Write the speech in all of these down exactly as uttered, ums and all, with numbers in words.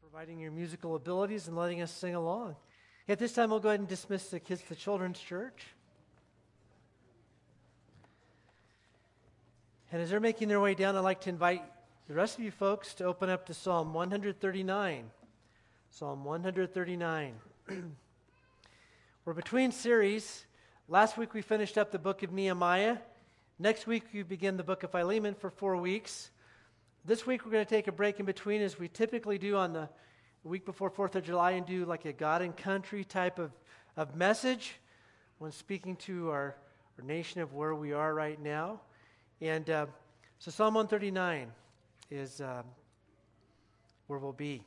providing your musical abilities and letting us sing along. At this time, we'll go ahead and dismiss the kids to Children's Church. And as they're making their way down, I'd like to invite the rest of you folks to open up to Psalm one thirty-nine. Psalm one thirty-nine. We're between series. Last week we finished up the book of Nehemiah. Next week we begin the book of Philemon for four weeks. This week we're going to take a break in between, as we typically do on the week before fourth of July, and do like a God and country type of, of message when speaking to our, our nation of where we are right now. And uh, so Psalm one thirty-nine is um, where we'll be.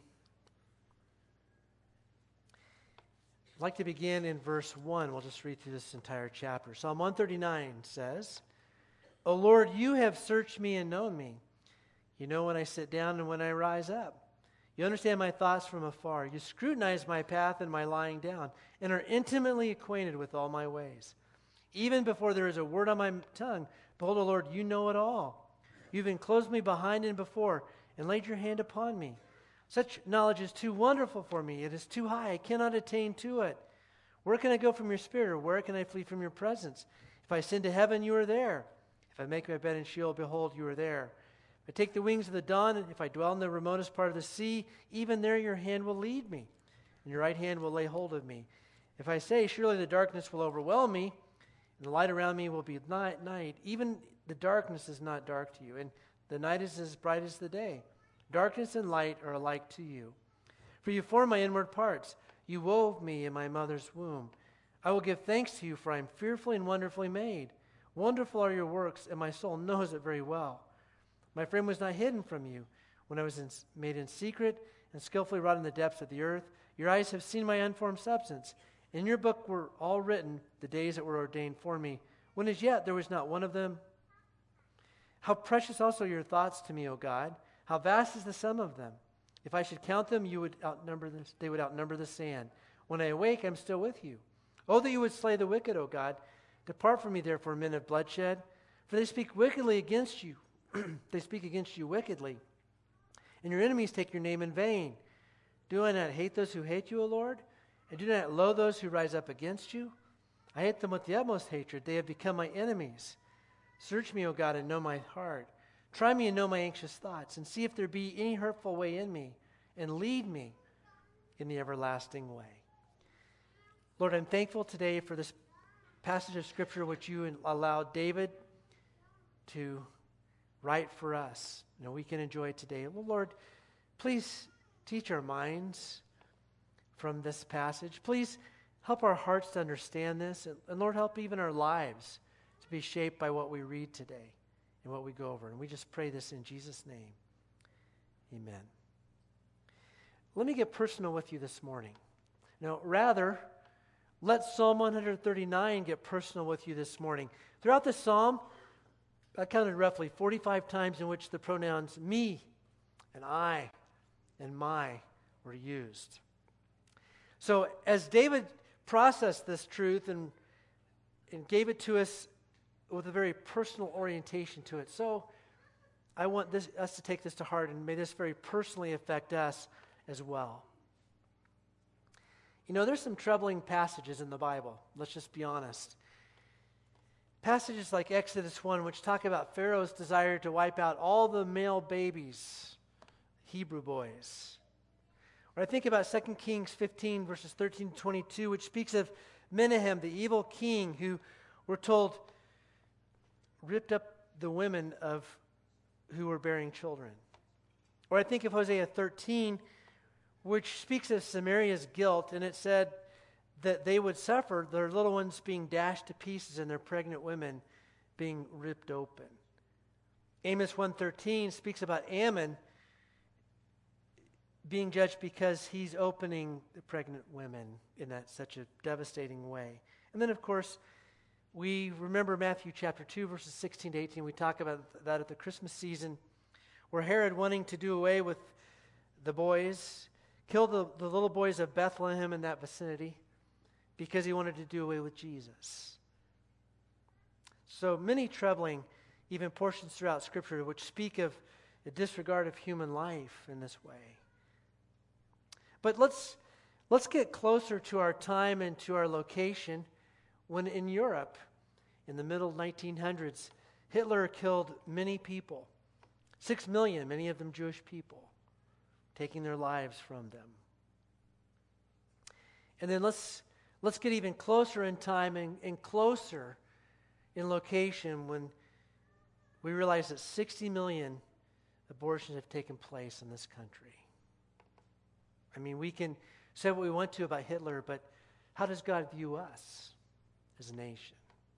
I'd like to begin in verse one. We'll just read through this entire chapter. Psalm one thirty-nine says, "O Lord, you have searched me and known me. You know when I sit down and when I rise up. You understand my thoughts from afar. You scrutinize my path and my lying down, and are intimately acquainted with all my ways. Even before there is a word on my tongue, behold, O Lord, you know it all. You've enclosed me behind and before, and laid your hand upon me. Such knowledge is too wonderful for me. It is too high. I cannot attain to it. Where can I go from your spirit, or where can I flee from your presence? If I ascend to heaven, you are there. If I make my bed in Sheol, behold, you are there. If I take the wings of the dawn, and if I dwell in the remotest part of the sea, even there your hand will lead me, and your right hand will lay hold of me. If I say, surely the darkness will overwhelm me, and the light around me will be night, night, even the darkness is not dark to you, and the night is as bright as the day. Darkness and light are alike to you. For you formed my inward parts. You wove me in my mother's womb. I will give thanks to you, for I am fearfully and wonderfully made. Wonderful are your works, and my soul knows it very well. My frame was not hidden from you when I was in, made in secret and skillfully wrought in the depths of the earth. Your eyes have seen my unformed substance. In your book were all written the days that were ordained for me, when as yet there was not one of them. How precious also your thoughts to me, O God! How vast is the sum of them! If I should count them, you would outnumber this, they would outnumber the sand. When I awake, I am still with you. Oh, that you would slay the wicked, O God! Depart from me, therefore, men of bloodshed, for they speak wickedly against you. They speak against you wickedly, and your enemies take your name in vain. Do I not hate those who hate you, O Lord? And do not loathe those who rise up against you? I hate them with the utmost hatred. They have become my enemies. Search me, O God, and know my heart. Try me and know my anxious thoughts, and see if there be any hurtful way in me, and lead me in the everlasting way." Lord, I'm thankful today for this passage of Scripture which you allowed David to write for us. You know, we can enjoy it today. Well, Lord, please teach our minds from this passage. Please help our hearts to understand this. And, and Lord, help even our lives to be shaped by what we read today and what we go over. And we just pray this in Jesus' name. Amen. Let me get personal with you this morning. Now, rather, let Psalm one thirty-nine get personal with you this morning. Throughout the psalm, I counted roughly forty-five times in which the pronouns me and I and my were used. So as David processed this truth and, and gave it to us with a very personal orientation to it, so I want this, us to take this to heart, and may this very personally affect us as well. You know, there's some troubling passages in the Bible. Let's just be honest. Passages like Exodus one, which talk about Pharaoh's desire to wipe out all the male babies, Hebrew boys. Or I think about Second Kings fifteen, verses thirteen to twenty-two, which speaks of Menahem, the evil king, who we're told ripped up the women of who were bearing children. Or I think of Hosea thirteen, which speaks of Samaria's guilt, and it said that they would suffer, their little ones being dashed to pieces and their pregnant women being ripped open. Amos one thirteen speaks about Ammon being judged because he's opening the pregnant women in that such a devastating way. And then, of course, we remember Matthew chapter two, verses sixteen to eighteen. We talk about that at the Christmas season, where Herod, wanting to do away with the boys, killed the, the little boys of Bethlehem and that vicinity, because he wanted to do away with Jesus. So many troubling, even portions throughout Scripture, which speak of the disregard of human life in this way. But let's let's get closer to our time and to our location when in Europe, in the middle nineteen hundreds, Hitler killed many people. Six million, many of them Jewish people, taking their lives from them. And then let's let's get even closer in time and, and closer in location when we realize that sixty million abortions have taken place in this country. I mean, we can say what we want to about Hitler, but how does God view us as a nation?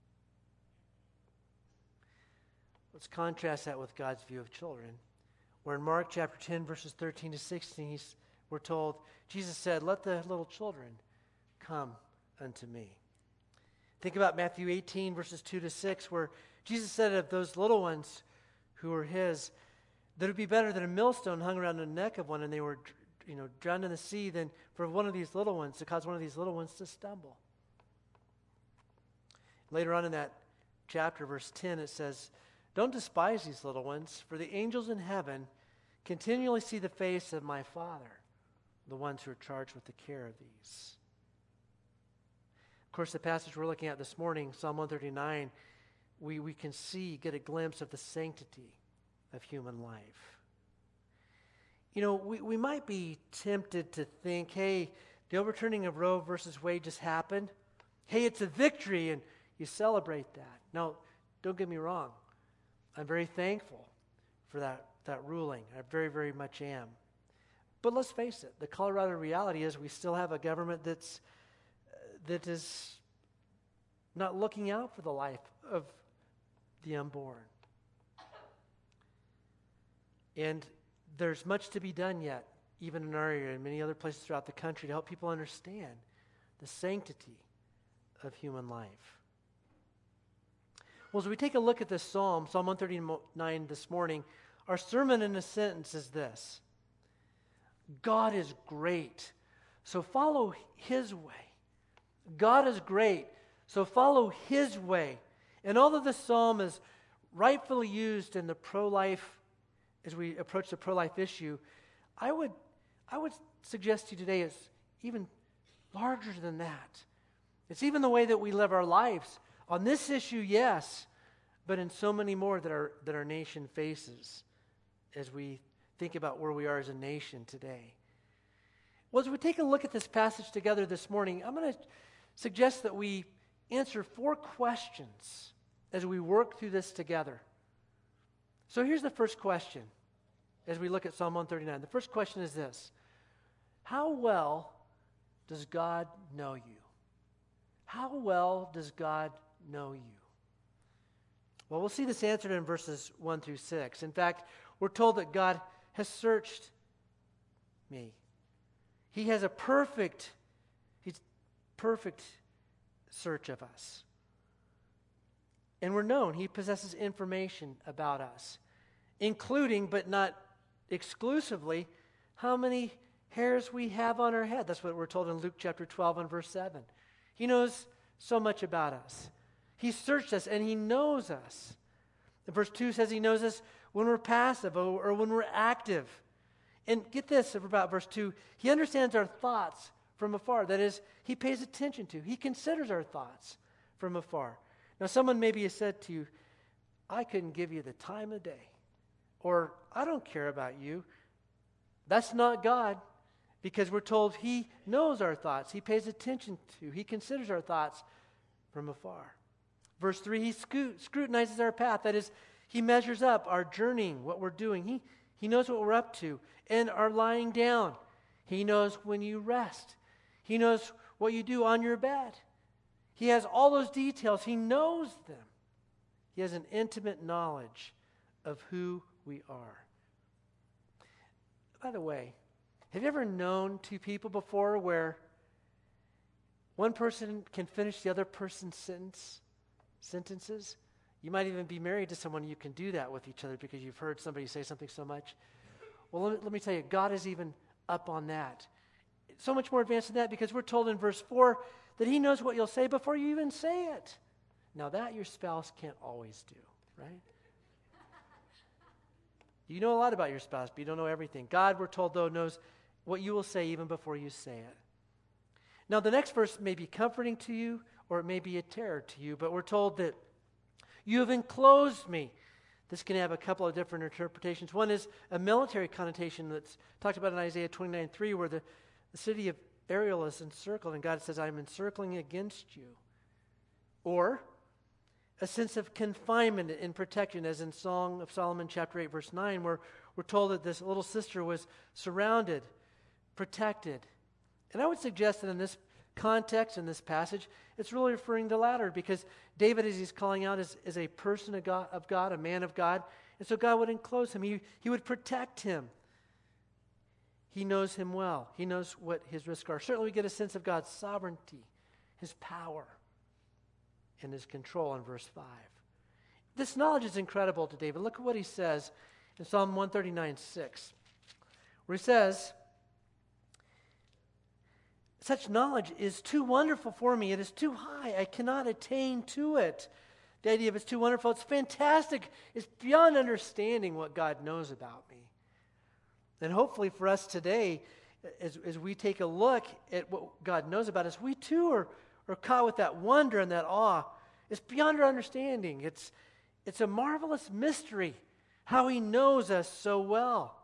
Let's contrast that with God's view of children. Where in Mark chapter ten, verses thirteen to sixteen, he's, we're told, Jesus said, "Let the little children come unto me." Think about Matthew eighteen, verses two to six, where Jesus said of those little ones who were his, that it would be better that a millstone hung around the neck of one and they were, you know, drowned in the sea than for one of these little ones to cause one of these little ones to stumble. Later on in that chapter, verse ten, it says, "Don't despise these little ones, for the angels in heaven continually see the face of my Father, the ones who are charged with the care of these." Of course, the passage we're looking at this morning, Psalm one thirty-nine, we, we can see, get a glimpse of the sanctity of human life. You know, we, we might be tempted to think, hey, the overturning of Roe versus Wade just happened. Hey, it's a victory, and you celebrate that. No, don't get me wrong. I'm very thankful for that, that ruling. I very, very much am. But let's face it, the Colorado reality is we still have a government that's uh, that is not looking out for the life of the unborn. And there's much to be done yet, even in our area and many other places throughout the country, to help people understand the sanctity of human life. Well, as we take a look at this psalm, Psalm one thirty-nine this morning, our sermon in a sentence is this: God is great, so follow his way. God is great, so follow his way. And although this psalm is rightfully used in the pro-life, as we approach the pro-life issue, I would, I would suggest to you today it's even larger than that. It's even the way that we live our lives. On this issue, yes, but in so many more that our, that our nation faces as we think about where we are as a nation today. Well, as we take a look at this passage together this morning, I'm going to suggest that we answer four questions as we work through this together. So here's the first question as we look at Psalm one thirty-nine. The first question is this: how well does God know you? How well does God know you? Well, we'll see this answered in verses one through six. In fact, we're told that God has searched me. He has a perfect, he's perfect search of us. And we're known. He possesses information about us, including, but not exclusively, how many hairs we have on our head. That's what we're told in Luke chapter twelve and verse seven. He knows so much about us. He searched us and he knows us. And verse two says he knows us when we're passive or, or when we're active. And get this about verse two. He understands our thoughts from afar. That is, he pays attention to. He considers our thoughts from afar. Now, someone maybe has said to you, I couldn't give you the time of day. Or, I don't care about you. That's not God, because we're told he knows our thoughts. He pays attention to. He considers our thoughts from afar. Verse three, he scrutinizes our path. That is, he measures up our journeying, what we're doing. He, he knows what we're up to. And our lying down. He knows when you rest. He knows what you do on your bed. He has all those details. He knows them. He has an intimate knowledge of who we are. By the way, have you ever known two people before where one person can finish the other person's sentence, sentences? You might even be married to someone you can do that with each other because you've heard somebody say something so much. Well, let me, let me tell you, God is even up on that. So much more advanced than that, because we're told in verse four that he knows what you'll say before you even say it. Now that your spouse can't always do, right? You know a lot about your spouse, but you don't know everything. God, we're told, though, knows what you will say even before you say it. Now, the next verse may be comforting to you, or it may be a terror to you, but we're told that you have enclosed me. This can have a couple of different interpretations. One is a military connotation that's talked about in Isaiah twenty-nine three, where the, the city of Ariel is encircled, and God says, I'm encircling against you. Or a sense of confinement and protection, as in Song of Solomon chapter eight, verse nine, where we're told that this little sister was surrounded, protected. And I would suggest that in this context, in this passage, it's really referring to the latter, because David, as he's calling out, is, is a person of God, of God, a man of God, and so God would enclose him. He, he would protect him. He knows him well. He knows what his risks are. Certainly we get a sense of God's sovereignty, his power, and his control in verse five. This knowledge is incredible to David. Look at what he says in Psalm one thirty-nine six, where he says, such knowledge is too wonderful for me. It is too high. I cannot attain to it. The idea of it's too wonderful, it's fantastic. It's beyond understanding what God knows about me. And hopefully for us today, as, as we take a look at what God knows about us, we too are, are caught with that wonder and that awe. It's beyond our understanding. It's, it's a marvelous mystery how he knows us so well.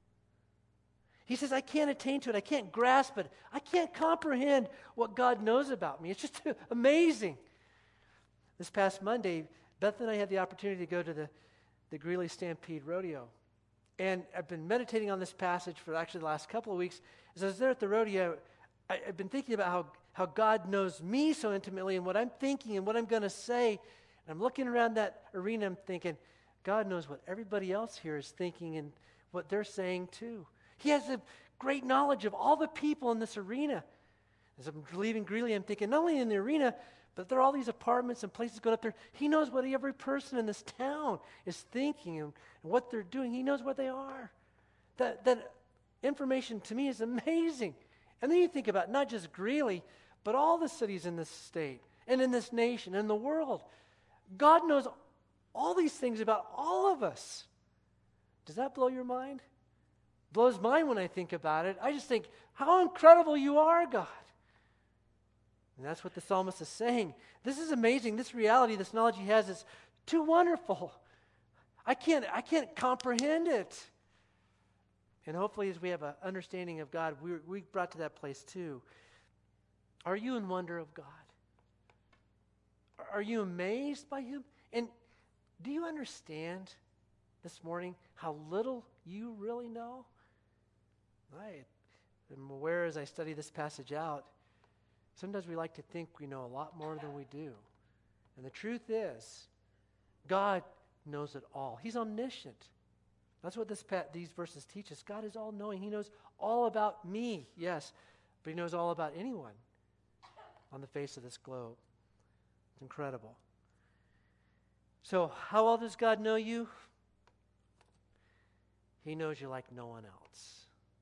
He says, I can't attain to it. I can't grasp it. I can't comprehend what God knows about me. It's just amazing. This past Monday, Beth and I had the opportunity to go to the, the Greeley Stampede Rodeo. And I've been meditating on this passage for actually the last couple of weeks. As I was there at the rodeo, I, I've been thinking about how, how God knows me so intimately and what I'm thinking and what I'm going to say. And I'm looking around that arena, I'm thinking, God knows what everybody else here is thinking and what they're saying too. He has a great knowledge of all the people in this arena. As I'm leaving Greeley, I'm thinking, not only in the arena, but there are all these apartments and places going up there. He knows what every person in this town is thinking and, and what they're doing. He knows what they are. That, that information to me is amazing. And then you think about not just Greeley, but all the cities in this state and in this nation and the world. God knows all these things about all of us. Does that blow your mind? Blows mine when I think about it. I just think, how incredible you are, God. And that's what the psalmist is saying. This is amazing. This reality, this knowledge he has is too wonderful. I can't, I can't comprehend it. And hopefully as we have an understanding of God, we we brought to that place too. Are you in wonder of God? Are you amazed by him? And do you understand this morning how little you really know? I am aware as I study this passage out, sometimes we like to think we know a lot more than we do. And the truth is, God knows it all. He's omniscient. That's what this pa- these verses teach us. God is all-knowing. He knows all about me, yes, but he knows all about anyone on the face of this globe. It's incredible. So, how well does God know you? He knows you like no one else.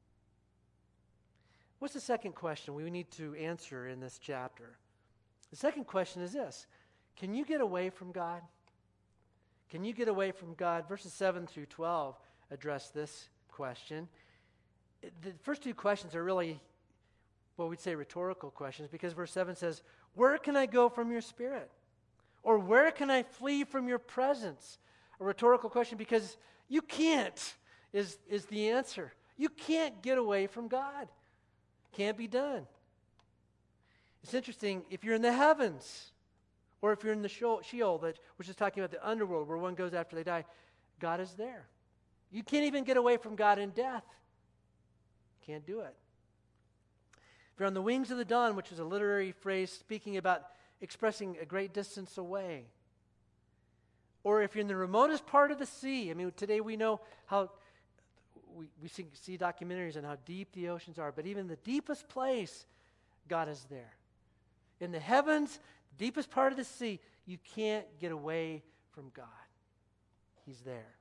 What's the second question we need to answer in this chapter? The second question is this: can you get away from God? Can you get away from God? Verses seven through twelve address this question. The first two questions are really what we'd say rhetorical questions, because verse seven says, where can I go from your spirit? Or where can I flee from your presence? A rhetorical question because you can't is, is the answer. You can't get away from God. Can't be done. It's interesting, if you're in the heavens, or if you're in the Sheol, that, which is talking about the underworld, where one goes after they die, God is there. You can't even get away from God in death. Can't do it. If you're on the wings of the dawn, which is a literary phrase speaking about expressing a great distance away, or if you're in the remotest part of the sea, I mean, today we know how We, we see, see documentaries on how deep the oceans are, but even the deepest place, God is there. In the heavens, the deepest part of the sea, you can't get away from God. He's there.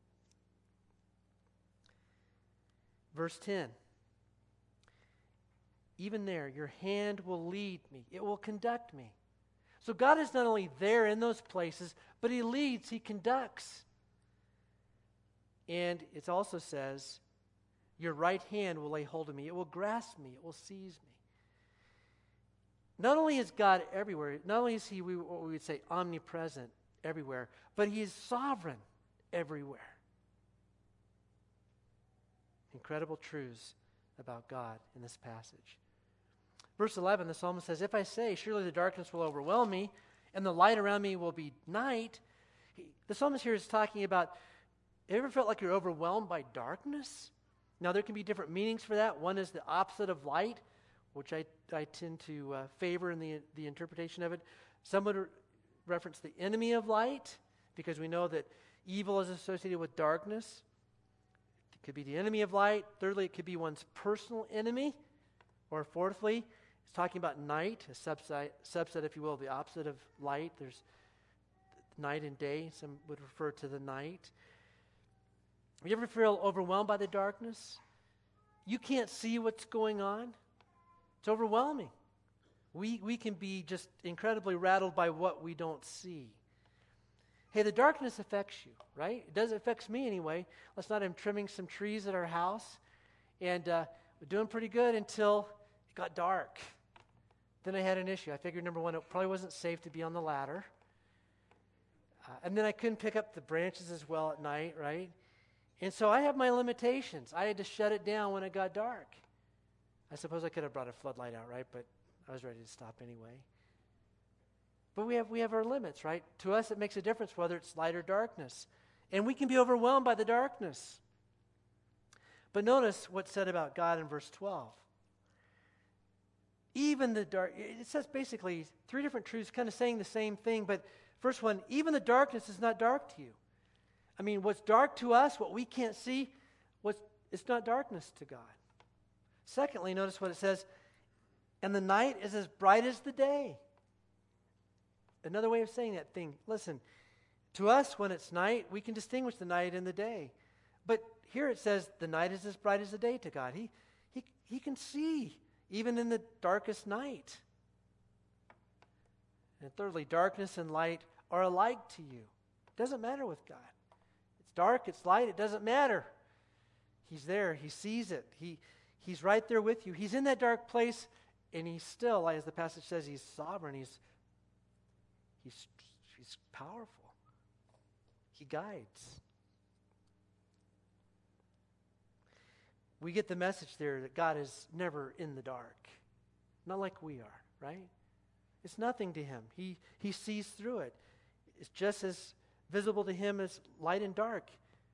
Verse ten. Even there, your hand will lead me. It will conduct me. So God is not only there in those places, but he leads, he conducts. And it also says, Your right hand will lay hold of me. It will grasp me. It will seize me. Not only is God everywhere, not only is he we, what we would say omnipresent everywhere, but he is sovereign everywhere. Incredible truths about God in this passage. Verse eleven, the psalmist says, if I say, surely the darkness will overwhelm me, and the light around me will be night. He, the psalmist here is talking about, have you ever felt like you're overwhelmed by darkness? Now, there can be different meanings for that. One is the opposite of light, which I, I tend to uh, favor in the, the interpretation of it. Some would re- reference the enemy of light, because we know that evil is associated with darkness. It could be the enemy of light. Thirdly, it could be one's personal enemy. Or fourthly, it's talking about night, a subset, subset, if you will, the opposite of light. There's night and day. Some would refer to the night. You ever feel overwhelmed by the darkness? You can't see what's going on. It's overwhelming. We, we can be just incredibly rattled by what we don't see. Hey, the darkness affects you, right? It does affect me anyway. Last night I'm trimming some trees at our house, and uh, we're doing pretty good until it got dark. Then I had an issue. I figured, number one, it probably wasn't safe to be on the ladder. Uh, and then I couldn't pick up the branches as well at night, right? And so I have my limitations. I had to shut it down when it got dark. I suppose I could have brought a floodlight out, right? But I was ready to stop anyway. But we have we have our limits, right? To us, it makes a difference whether it's light or darkness. And we can be overwhelmed by the darkness. But notice what's said about God in verse twelve. Even the dark, it says basically three different truths kind of saying the same thing, but first one, even the darkness is not dark to you. I mean, what's dark to us, what we can't see, what's, it's not darkness to God. Secondly, notice what it says, and the night is as bright as the day. Another way of saying that thing, listen, to us when it's night, we can distinguish the night and the day. But here it says the night is as bright as the day to God. He, he, he can see even in the darkest night. And thirdly, darkness and light are alike to you. It doesn't matter with God. It's dark, it's light, it doesn't matter. He's there, he sees it. He, he's right there with you. He's in that dark place, and he's still, as the passage says, he's sovereign. He's, he's, he's powerful. He guides. We get the message there that God is never in the dark. Not like we are, right? It's nothing to him. He, he sees through it. It's just as visible to him as light and dark.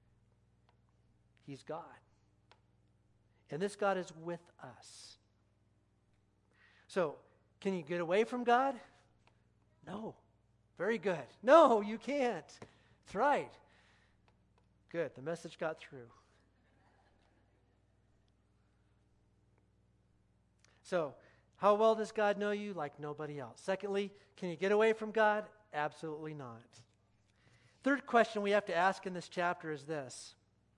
He's God. And this God is with us. So, can you get away from God? No. Very good. No, you can't. That's right. Good. The message got through. So, how well does God know you? Like nobody else. Secondly, can you get away from God? Absolutely not. Third question we have to ask in this chapter is this.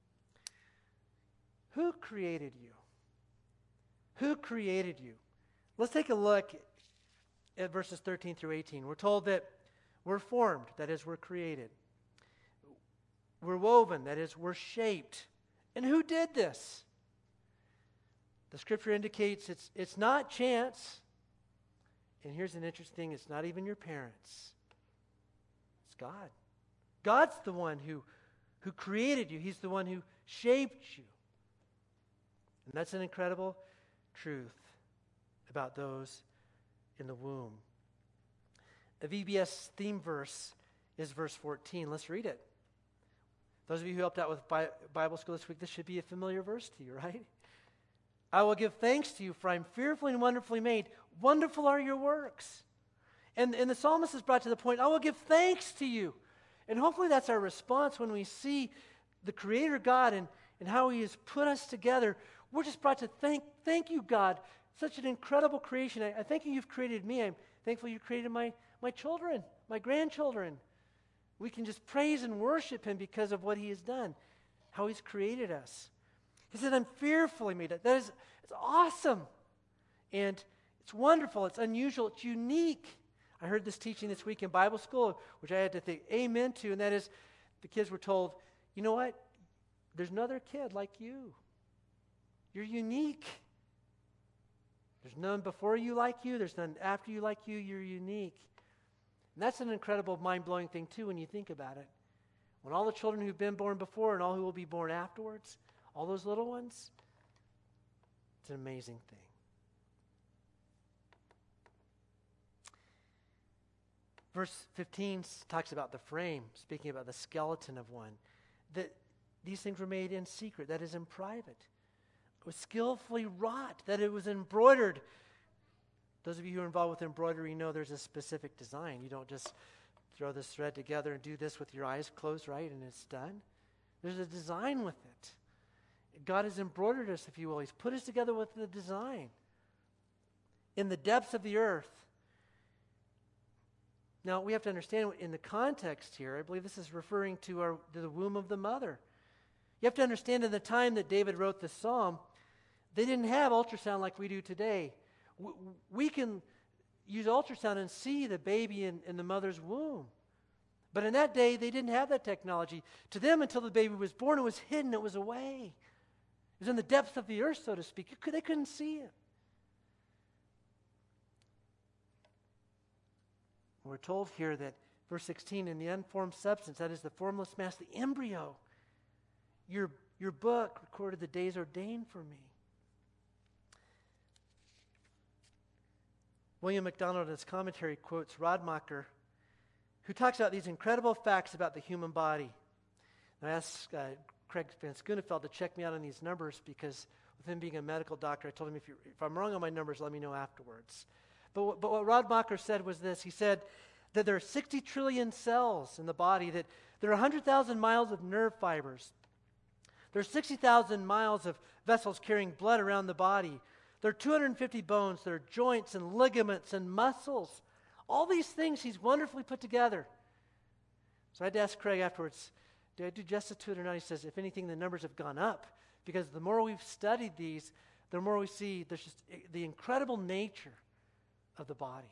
Who created you? Who created you? Let's take a look at verses thirteen through eighteen. We're told that we're formed, that is, we're created. We're woven, that is, we're shaped. And who did this? The scripture indicates it's, it's not chance. And here's an interesting thing, it's not even your parents. It's God. God's the one who, who created you. He's the one who shaped you. And that's an incredible truth about those in the womb. The V B S theme verse is verse fourteen. Let's read it. Those of you who helped out with Bible school this week, this should be a familiar verse to you, right? I will give thanks to you, for I am fearfully and wonderfully made. Wonderful are your works. And, and the psalmist is brought to the point, I will give thanks to you. And hopefully that's our response when we see the Creator God and, and how He has put us together. We're just brought to thank, thank you, God. Such an incredible creation. I, I thank you you've created me. I'm thankful you created my, my children, my grandchildren. We can just praise and worship Him because of what He has done, how He's created us. He said, I'm fearfully made. That is, it's awesome. And it's wonderful. It's unusual. It's unique. I heard this teaching this week in Bible school, which I had to think amen to, and that is the kids were told, you know what? There's another kid like you. You're unique. There's none before you like you. There's none after you like you. You're unique. And that's an incredible, mind-blowing thing, too, when you think about it. When all the children who've been born before and all who will be born afterwards, all those little ones, it's an amazing thing. Verse fifteen talks about the frame, speaking about the skeleton of one. That these things were made in secret, that is in private. It was skillfully wrought, that it was embroidered. Those of you who are involved with embroidery know there's a specific design. You don't just throw this thread together and do this with your eyes closed, right, and it's done. There's a design with it. God has embroidered us, if you will. He's put us together with the design. In the depths of the earth. Now, we have to understand in the context here, I believe this is referring to, our, to the womb of the mother. You have to understand in the time that David wrote this psalm, they didn't have ultrasound like we do today. We, we can use ultrasound and see the baby in, in the mother's womb. But in that day, they didn't have that technology. To them, until the baby was born, it was hidden, it was away. It was in the depths of the earth, so to speak. You could, they couldn't see it. We're told here that, verse sixteen, in the unformed substance, that is the formless mass, the embryo, your, your book recorded the days ordained for me. William MacDonald in his commentary quotes Radmacher, who talks about these incredible facts about the human body. And I asked uh, Craig Van Schooneveld to check me out on these numbers because with him being a medical doctor, I told him if, you're, if I'm wrong on my numbers, let me know afterwards. But, but what Radmacher said was this. He said that there are sixty trillion cells in the body, that there are one hundred thousand miles of nerve fibers. There are sixty thousand miles of vessels carrying blood around the body. There are two hundred fifty bones. There are joints and ligaments and muscles. All these things he's wonderfully put together. So I had to ask Craig afterwards, did I do justice to it or not? He says, if anything, the numbers have gone up. Because the more we've studied these, the more we see there's just the incredible nature of the body.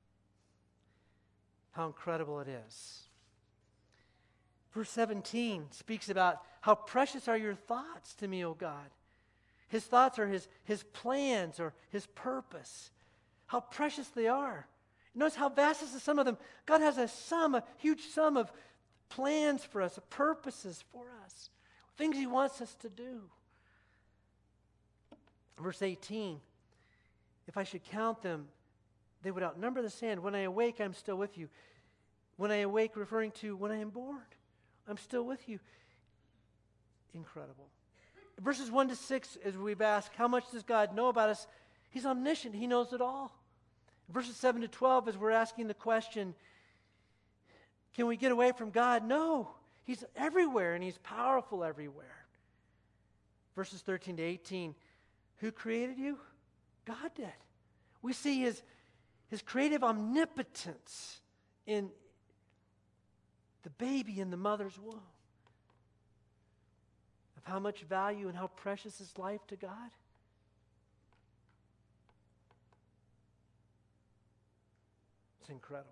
How incredible it is. Verse seventeen speaks about how precious are your thoughts to me, O God. His thoughts are his, his plans or his purpose. How precious they are. Notice how vast is the sum of them. God has a sum, a huge sum of plans for us, of purposes for us, things he wants us to do. Verse eighteen, if I should count them, they would outnumber the sand. When I awake, I'm still with you. When I awake, referring to when I am born, I'm still with you. Incredible. Verses one to six, as we've asked, how much does God know about us? He's omniscient. He knows it all. Verses seven to twelve, as we're asking the question, can we get away from God? No. He's everywhere, and he's powerful everywhere. Verses thirteen to eighteen, who created you? God did. We see his, his creative omnipotence in the baby in the mother's womb. Of how much value and how precious is life to God. It's incredible.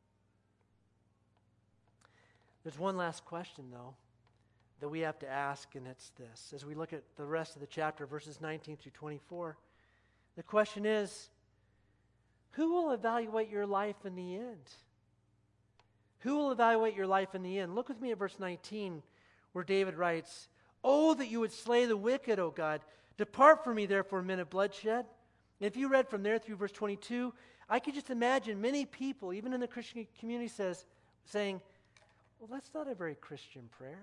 There's one last question, though, that we have to ask, and it's this. As we look at the rest of the chapter, verses nineteen through twenty-four, the question is, who will evaluate your life in the end? Who will evaluate your life in the end? Look with me at verse nineteen, where David writes, oh, that you would slay the wicked, O God. Depart from me, therefore, men of bloodshed. And if you read from there through verse twenty-two, I could just imagine many people, even in the Christian community, says, saying, well, that's not a very Christian prayer.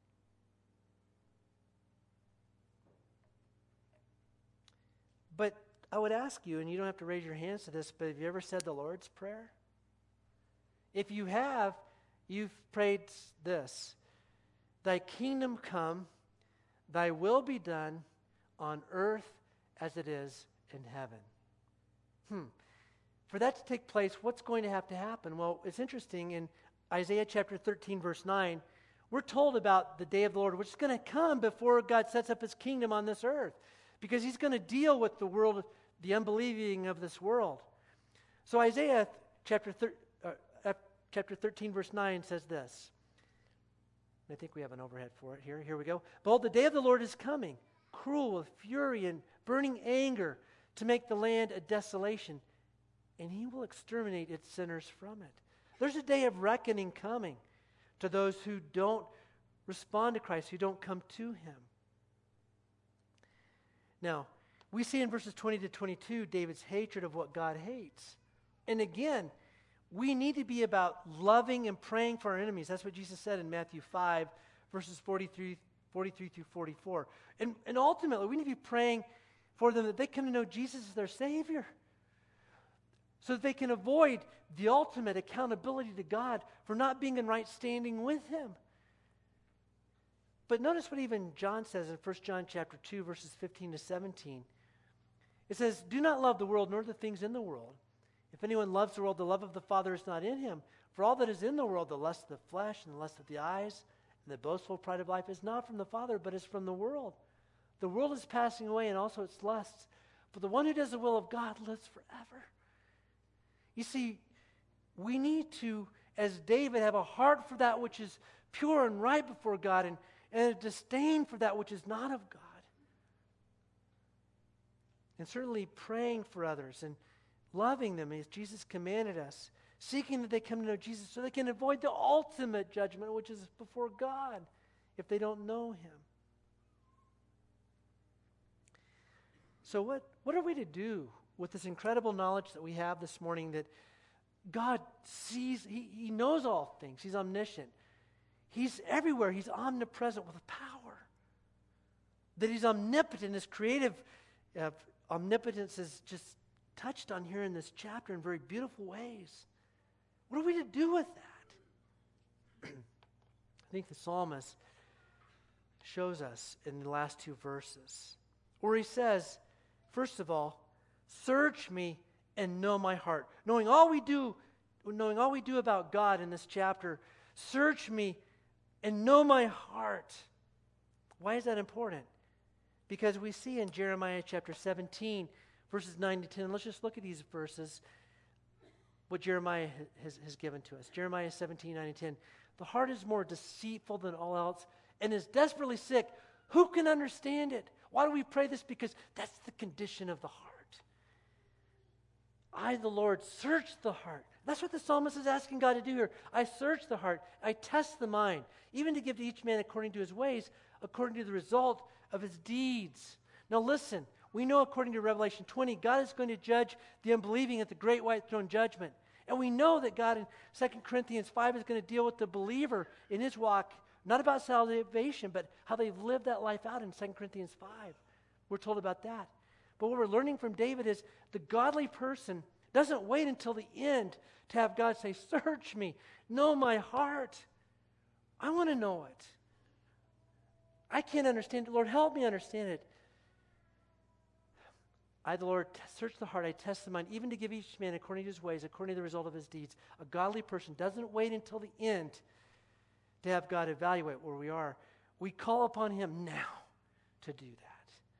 But I would ask you, and you don't have to raise your hands to this, but have you ever said the Lord's Prayer? If you have, you've prayed this. Thy kingdom come, thy will be done on earth as it is in heaven. Hmm. For that to take place, what's going to have to happen? Well, it's interesting. In Isaiah chapter thirteen, verse nine, we're told about the day of the Lord, which is going to come before God sets up his kingdom on this earth. Because he's going to deal with the world, the unbelieving of this world. So Isaiah chapter, thir- uh, chapter thirteen, verse nine says this. I think we have an overhead for it here. Here we go. Behold, the day of the Lord is coming. cruel with fury and burning anger to make the land a desolation, and he will exterminate its sinners from it. There's a day of reckoning coming to those who don't respond to Christ, who don't come to him. Now, we see in verses twenty to twenty-two David's hatred of what God hates. And again, we need to be about loving and praying for our enemies. That's what Jesus said in Matthew five, verses forty-three, forty-three through forty-four. And, and ultimately, we need to be praying for them that they come to know Jesus as their Savior, so that they can avoid the ultimate accountability to God for not being in right standing with him. But notice what even John says in First John chapter two, verses fifteen to seventeen. It says, "Do not love the world, nor the things in the world. If anyone loves the world, the love of the Father is not in him. For all that is in the world, the lust of the flesh and the lust of the eyes and the boastful pride of life is not from the Father, but is from the world. The world is passing away and also its lusts. But the one who does the will of God lives forever." You see, we need to, as David, have a heart for that which is pure and right before God, and, and a disdain for that which is not of God. And certainly praying for others and loving them as Jesus commanded us, seeking that they come to know Jesus so they can avoid the ultimate judgment, which is before God, if they don't know him. So what, what are we to do with this incredible knowledge that we have this morning that God sees, he, he knows all things, he's omniscient, he's everywhere, he's omnipresent with power, that he's omnipotent, his creative uh, omnipotence is just touched on here in this chapter in very beautiful ways. What are we to do with that? I think the psalmist shows us in the last two verses, where he says, first of all, "Search me and know my heart." Knowing all we do, knowing all we do about God in this chapter, search me and know my heart. Why is that important? Because we see in Jeremiah chapter seventeen, verses nine to ten, let's just look at these verses, what Jeremiah has, has given to us. Jeremiah seventeen, nine and ten. "The heart is more deceitful than all else and is desperately sick. Who can understand it?" Why do we pray this? Because that's the condition of the heart. "I, the Lord, search the heart." That's what the psalmist is asking God to do here. I search the heart. I test the mind, even to give to each man according to his ways, according to the result of his deeds. Now listen, we know according to Revelation twenty, God is going to judge the unbelieving at the great white throne judgment. And we know that God in Second Corinthians five is going to deal with the believer in his walk, not about salvation, but how they've lived that life out in Second Corinthians five. We're told about that. But what we're learning from David is the godly person doesn't wait until the end to have God say, "Search me, know my heart. I want to know it. I can't understand it. Lord, help me understand it." I, the Lord, search the heart, I test the mind, even to give each man according to his ways, according to the result of his deeds. A godly person doesn't wait until the end to have God evaluate where we are. We call upon him now to do that.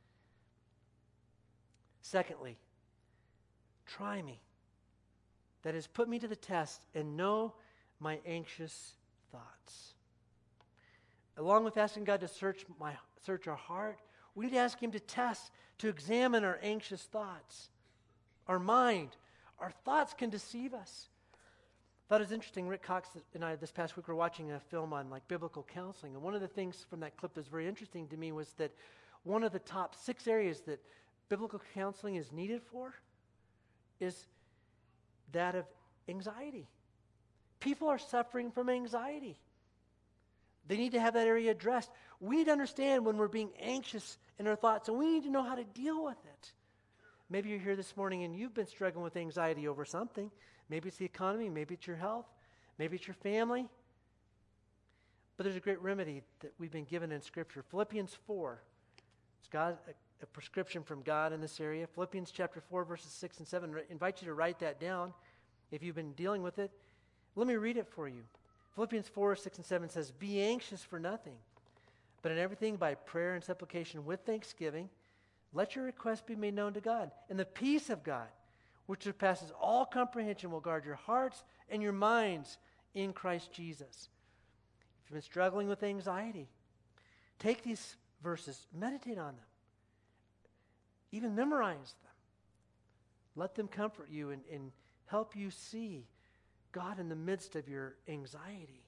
Secondly, try me. That is, put me to the test and know my anxious thoughts. Along with asking God to search my search our heart, we need to ask him to test, to examine our anxious thoughts, our mind. Our thoughts can deceive us. I thought it was interesting, Rick Cox and I this past week were watching a film on like biblical counseling, and one of the things from that clip that was very interesting to me was that one of the top six areas that biblical counseling is needed for is that of anxiety. People are suffering from anxiety. They need to have that area addressed. We need to understand when we're being anxious in our thoughts, and we need to know how to deal with it. Maybe you're here this morning and you've been struggling with anxiety over something. Maybe it's the economy, maybe it's your health, maybe it's your family. But there's a great remedy that we've been given in Scripture. Philippians four. It's God, a, a prescription from God in this area. Philippians chapter four, verses six and seven. I invite you to write that down if you've been dealing with it. Let me read it for you. Philippians four, six and seven says, "Be anxious for nothing, but in everything by prayer and supplication with thanksgiving, let your requests be made known to God. And the peace of God, which surpasses all comprehension, will guard your hearts and your minds in Christ Jesus." If you've been struggling with anxiety, take these verses, meditate on them. Even memorize them. Let them comfort you and, and help you see God in the midst of your anxiety.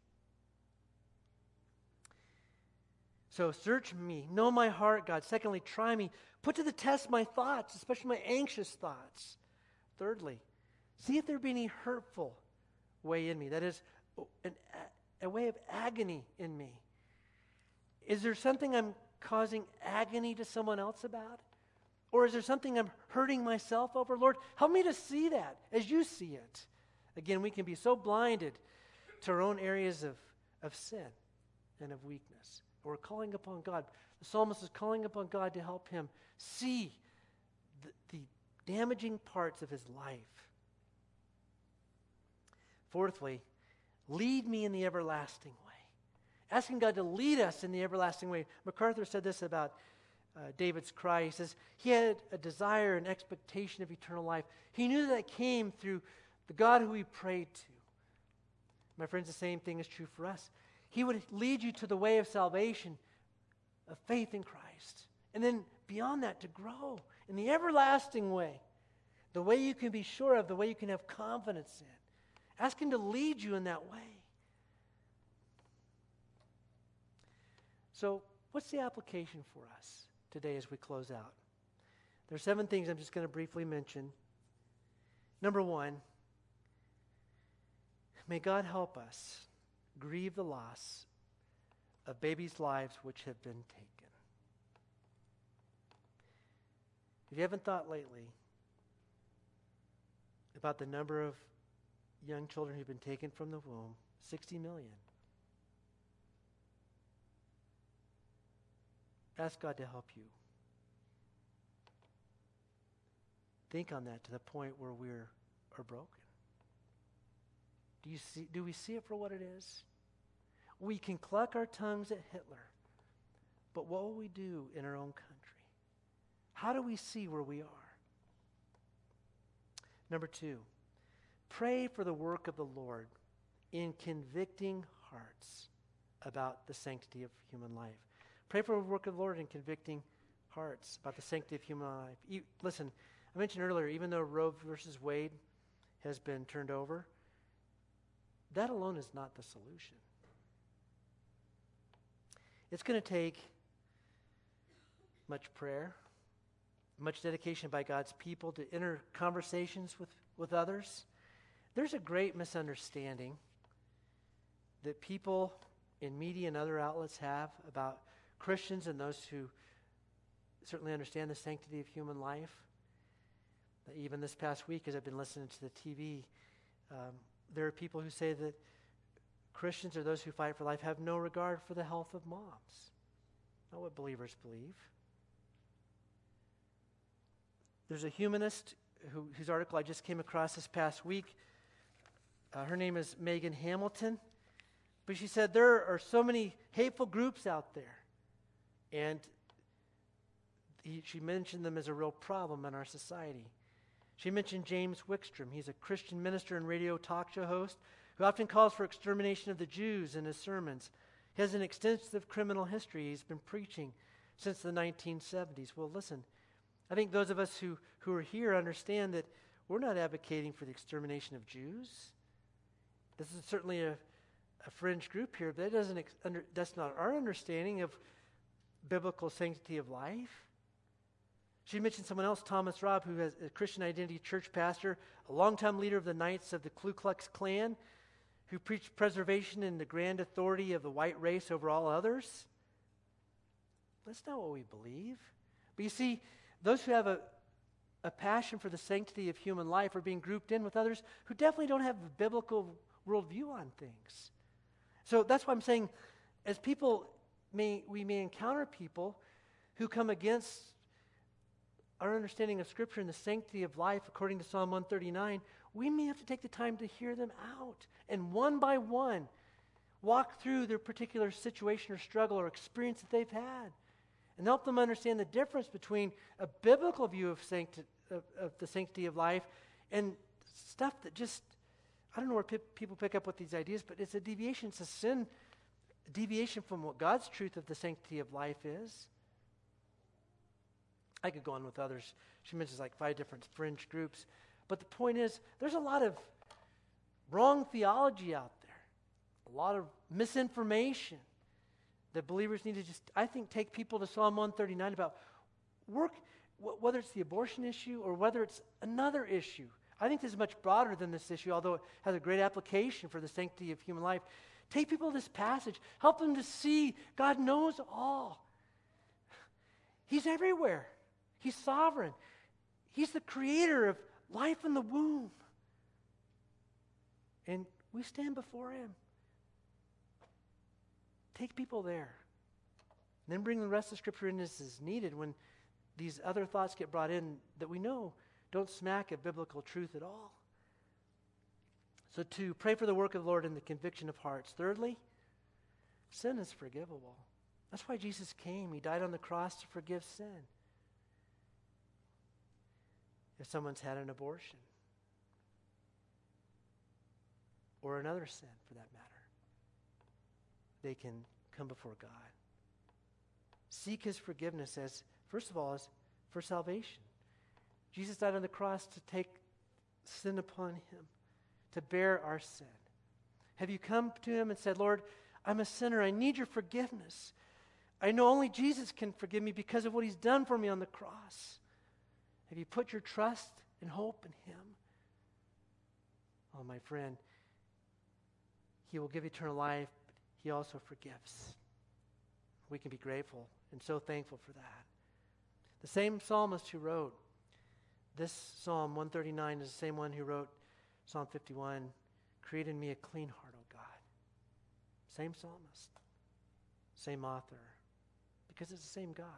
So search me, know my heart, God. Secondly, try me. Put to the test my thoughts, especially my anxious thoughts. Thirdly, see if there be any hurtful way in me. That is, an, a way of agony in me. Is there something I'm causing agony to someone else about? Or is there something I'm hurting myself over? Lord, help me to see that as you see it. Again, we can be so blinded to our own areas of, of sin and of weakness. We're calling upon God. The psalmist is calling upon God to help him see the, the damaging parts of his life. Fourthly, lead me in the everlasting way. Asking God to lead us in the everlasting way. MacArthur said this about uh, David's cry. He says, he had a desire and expectation of eternal life. He knew that came through the God who he prayed to. My friends, the same thing is true for us. He would lead you to the way of salvation, of faith in Christ. And then beyond that, to grow in the everlasting way. The way you can be sure of, the way you can have confidence in. Ask him to lead you in that way. So, what's the application for us today as we close out? There are seven things I'm just going to briefly mention. Number one, may God help us grieve the loss of babies' lives which have been taken. If you haven't thought lately about the number of young children who've been taken from the womb, sixty million. Ask God to help you. Think on that to the point where we're are broken. Do you see? Do we see it for what it is? We can cluck our tongues at Hitler, but what will we do in our own country? How do we see where we are? Number two, pray for the work of the Lord in convicting hearts about the sanctity of human life. Pray for the work of the Lord in convicting hearts about the sanctity of human life. You, listen, I mentioned earlier, even though Roe versus Wade has been turned over, that alone is not the solution. It's going to take much prayer, much dedication by God's people to enter conversations with, with others. There's a great misunderstanding that people in media and other outlets have about Christians and those who certainly understand the sanctity of human life. Even this past week, as I've been listening to the T V, um, there are people who say that Christians or those who fight for life have no regard for the health of moms. Not what believers believe. There's a humanist who, whose article I just came across this past week. Uh, her name is Megan Hamilton. But she said there are so many hateful groups out there. And he, she mentioned them as a real problem in our society. She mentioned James Wickstrom. He's a Christian minister and radio talk show host who often calls for extermination of the Jews in his sermons. He has an extensive criminal history. He's been preaching since the nineteen seventies. Well, listen, I think those of us who, who are here understand that we're not advocating for the extermination of Jews. This is certainly a, a fringe group here, but that doesn't ex- under, that's not our understanding of biblical sanctity of life. She mentioned someone else, Thomas Robb, who has a Christian Identity Church pastor, a longtime leader of the Knights of the Ku Klux Klan, who preached preservation and the grand authority of the white race over all others. That's not what we believe. But you see, those who have a, a passion for the sanctity of human life are being grouped in with others who definitely don't have a biblical worldview on things. So that's why I'm saying, as people may, we may encounter people who come against our understanding of Scripture and the sanctity of life according to Psalm one thirty-nine, we may have to take the time to hear them out and one by one walk through their particular situation or struggle or experience that they've had and help them understand the difference between a biblical view of, sancti- of, of the sanctity of life and stuff that just, I don't know where pe- people pick up with these ideas, but it's a deviation, it's a sin, a deviation from what God's truth of the sanctity of life is. I could go on with others. She mentions like five different fringe groups. But the point is, there's a lot of wrong theology out there, a lot of misinformation that believers need to just, I think, take people to Psalm one thirty-nine about work, wh- whether it's the abortion issue or whether it's another issue. I think this is much broader than this issue, although it has a great application for the sanctity of human life. Take people to this passage. Help them to see God knows all. He's everywhere. He's sovereign. He's the creator of life in the womb. And we stand before him. Take people there. And then bring the rest of Scripture in as is needed when these other thoughts get brought in that we know don't smack of biblical truth at all. So to pray for the work of the Lord and the conviction of hearts. Thirdly, sin is forgivable. That's why Jesus came. He died on the cross to forgive sin. If someone's had an abortion, or another sin for that matter, they can come before God. Seek his forgiveness as, first of all, as for salvation. Jesus died on the cross to take sin upon him, to bear our sin. Have you come to him and said, Lord, I'm a sinner. I need your forgiveness. I know only Jesus can forgive me because of what he's done for me on the cross. Have you put your trust and hope in him? Oh, my friend, he will give eternal life, but he also forgives. We can be grateful and so thankful for that. The same psalmist who wrote this Psalm one thirty-nine is the same one who wrote Psalm fifty-one, create in me a clean heart, O God. Same psalmist, same author, because it's the same God.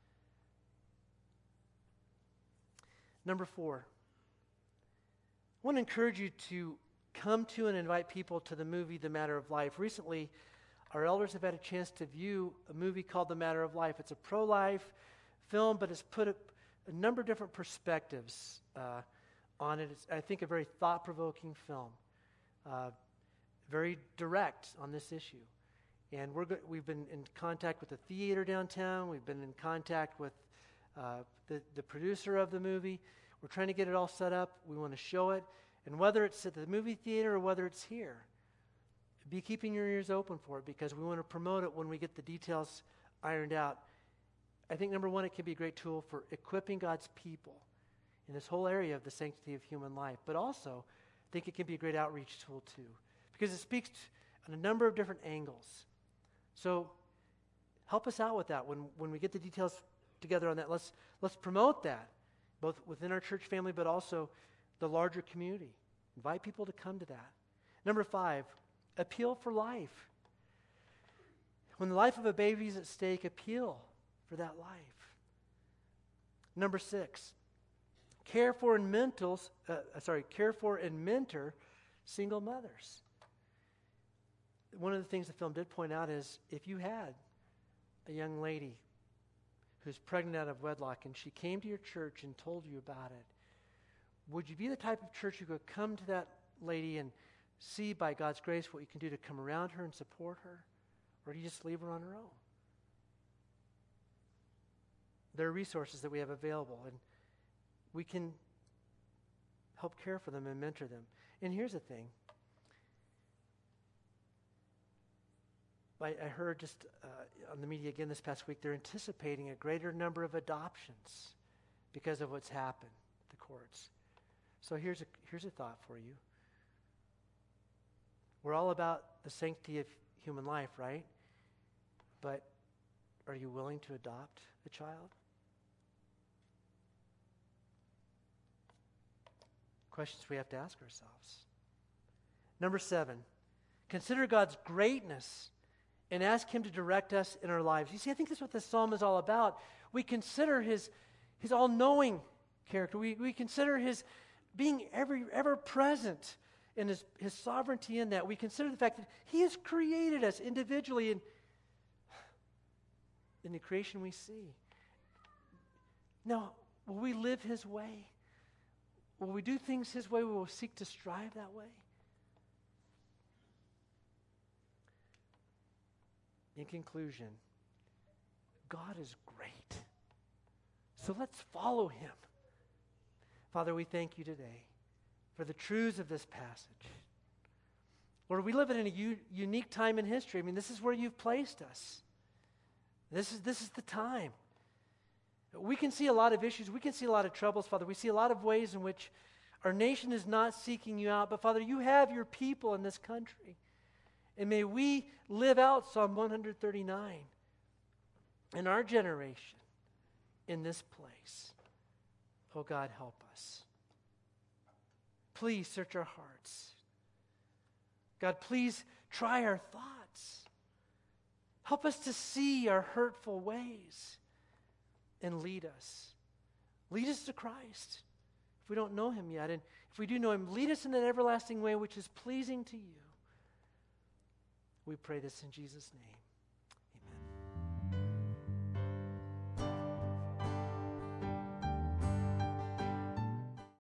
Number four, I want to encourage you to come to and invite people to the movie The Matter of Life. Recently, our elders have had a chance to view a movie called The Matter of Life. It's a pro-life film, but it's put a, a number of different perspectives uh, on it. It's, I think, a very thought-provoking film, uh, very direct on this issue. And we're go- we've been in contact with the theater downtown. We've been in contact with uh, the, the producer of the movie. We're trying to get it all set up. We want to show it. And whether it's at the movie theater or whether it's here, be keeping your ears open for it because we want to promote it when we get the details ironed out. I think, number one, it can be a great tool for equipping God's people in this whole area of the sanctity of human life. But also, I think it can be a great outreach tool, too, because it speaks t- on a number of different angles. So help us out with that when, when we get the details together on that. Let's, let's promote that, both within our church family, but also the larger community. Invite people to come to that. Number five, appeal for life. When the life of a baby is at stake, appeal for that life. Number six, care for and mentals, uh, sorry, care for and mentor single mothers. One of the things the film did point out is if you had a young lady who's pregnant out of wedlock and she came to your church and told you about it, would you be the type of church who could come to that lady and see by God's grace what you can do to come around her and support her? Or do you just leave her on her own? There are resources that we have available, and we can help care for them and mentor them. And here's the thing. I, I heard just uh, on the media again this past week, they're anticipating a greater number of adoptions because of what's happened at the courts. So here's a, here's a thought for you. We're all about the sanctity of human life, right? But are you willing to adopt a child? Questions we have to ask ourselves. Number seven, consider God's greatness and ask him to direct us in our lives. You see, I think that's what this psalm is all about. We consider his, his all-knowing character. We, we consider his being every, ever present in his, his sovereignty in that. We consider the fact that he has created us individually in, in the creation we see. Now, will we live his way? Will we do things his way? Will we seek to strive that way? In conclusion, God is great. So let's follow him. Father, we thank you today for the truths of this passage. Lord, we live in a u- unique time in history. I mean, this is where you've placed us. This is, this is the time. We can see a lot of issues. We can see a lot of troubles, Father. We see a lot of ways in which our nation is not seeking you out. But, Father, you have your people in this country. And may we live out Psalm one thirty-nine in our generation, in this place. Oh, God, help us. Please search our hearts. God, please try our thoughts. Help us to see our hurtful ways and lead us. Lead us to Christ if we don't know him yet. And if we do know him, lead us in an everlasting way which is pleasing to you. We pray this in Jesus' name.